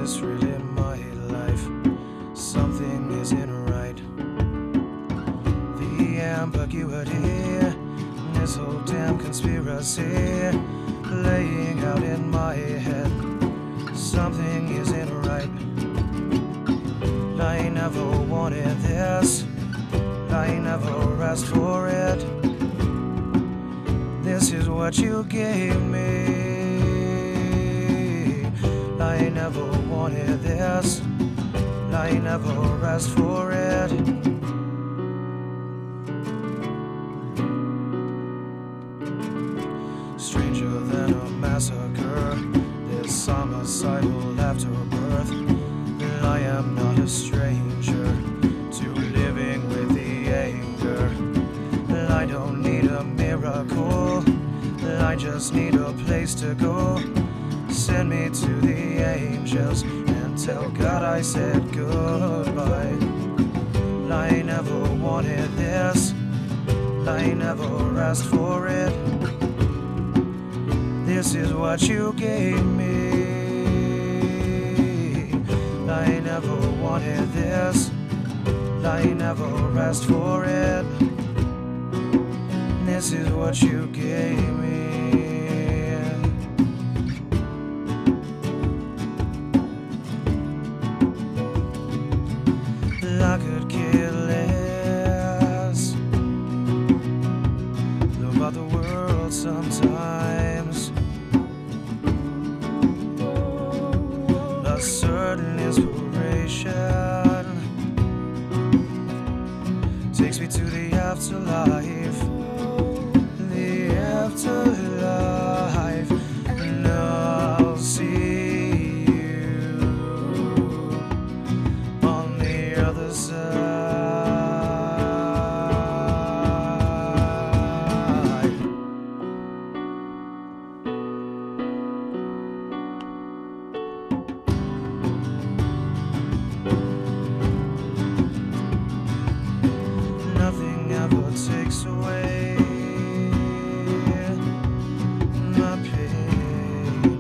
this really my life? Something isn't right. The ambiguity, this whole damn conspiracy playing out in my head. Something isn't right. I never wanted this. I never asked for it. This is what you gave me. I never wanted this. I never asked for it. Stranger than a massacre, this homicidal afterbirth. I am not a stranger to living with the anger. I don't need a miracle, I just need a place to go. Send me to the angels and tell God I said goodbye. I never wanted this, I never asked for it. This is what you gave me. I never wanted this, I never asked for it. This is what you gave me. I could care less about the world sometimes. A certain inspiration takes me to the afterlife. The afterlife, and I'll see you on the other side. Nothing ever takes away my pain.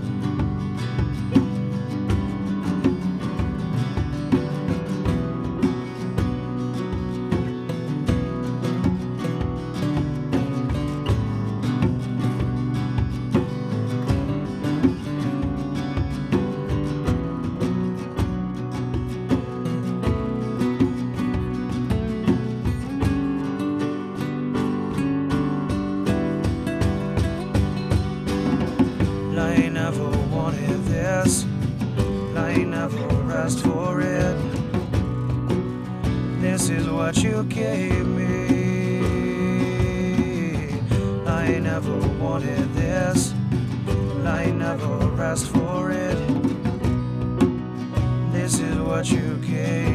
I never wanted this, I never asked for it. This is what you gave me. I never wanted this, I never asked for it. This is what you gave me.